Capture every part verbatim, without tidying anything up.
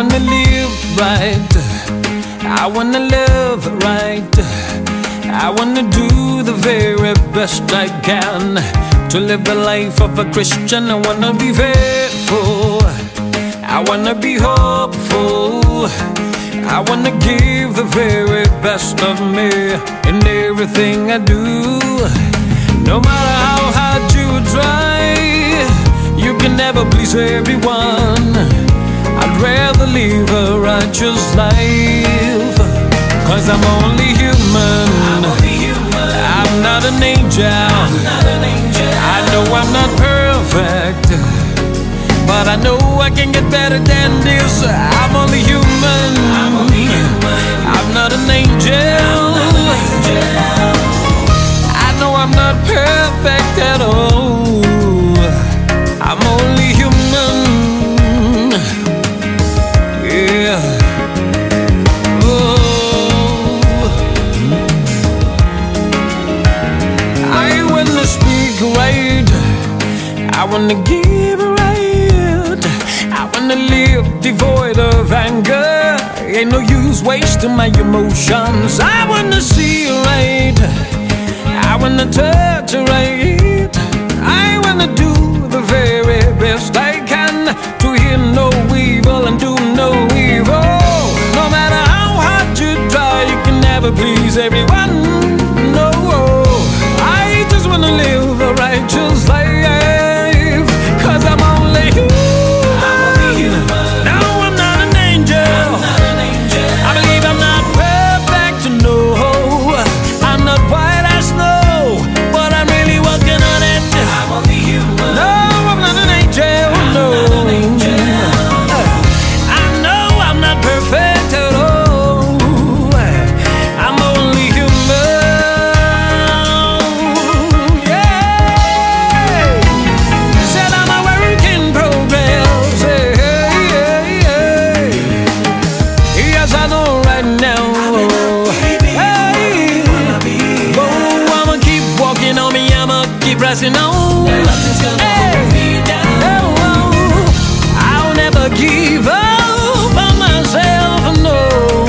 wanna live right, I wanna live right, I wanna do the very best I can to live the life of a Christian. I wanna be faithful, I wanna be hopeful, I wanna give the very best of me in everything I do. No matter how hard you try, you can never please everyone. I'd rather live a righteous life, cause I'm only human, I'm, only human. I'm not an angel, I'm not an angel. I know I'm not perfect, but I know I can get better than this. I'm only human, I'm, only human. I'm not an angel, I'm not an angel. I know I'm not perfect at all, I'm only human. Yeah. Oh. I wanna speak right, I wanna give right, I wanna live devoid of anger. Ain't no use wasting my emotions. I wanna see right, I wanna touch right, I wanna do the very best I can to hear no evil and do no evil. No matter how hard you try, you can never please everyone. No, I just wanna live a righteous life, cause I'm only human, I'm only human. No, I'm not an angel, I'm not an angel. I believe I'm not perfect, no, I'm not white as snow, but I'm really working on it. I'm only human. No, I'm not an angel, no. I'm not an angel. I know I'm not perfect at all, I'm only human. Yeah. Said I'm a work in progress. Hey, hey, hey. Yes, I know right now. Hey. Oh, I'ma keep walking on me, I'ma keep pressing on. Nothing's gonna hold me down. Oh, I'll never give up on myself, no,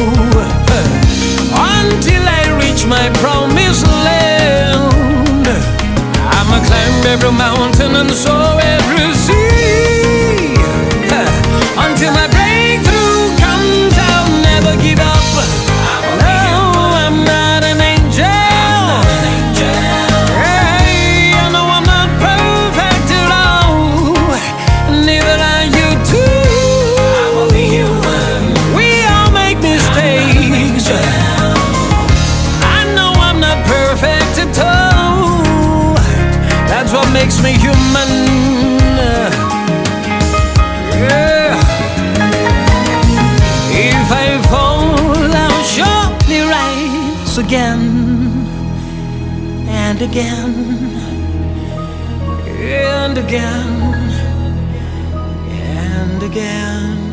until I reach my promised land. I'ma climb every mountain and soar every sea, until my breakthrough comes. I'll never give up. No, I'm not an angel, hey, I know I'm not perfect at all, neither are you too. I'm only human. We all make mistakes. I know I'm not perfect at all, that's what makes me human. Yeah. If I fall, I'll surely rise again and again and again and again.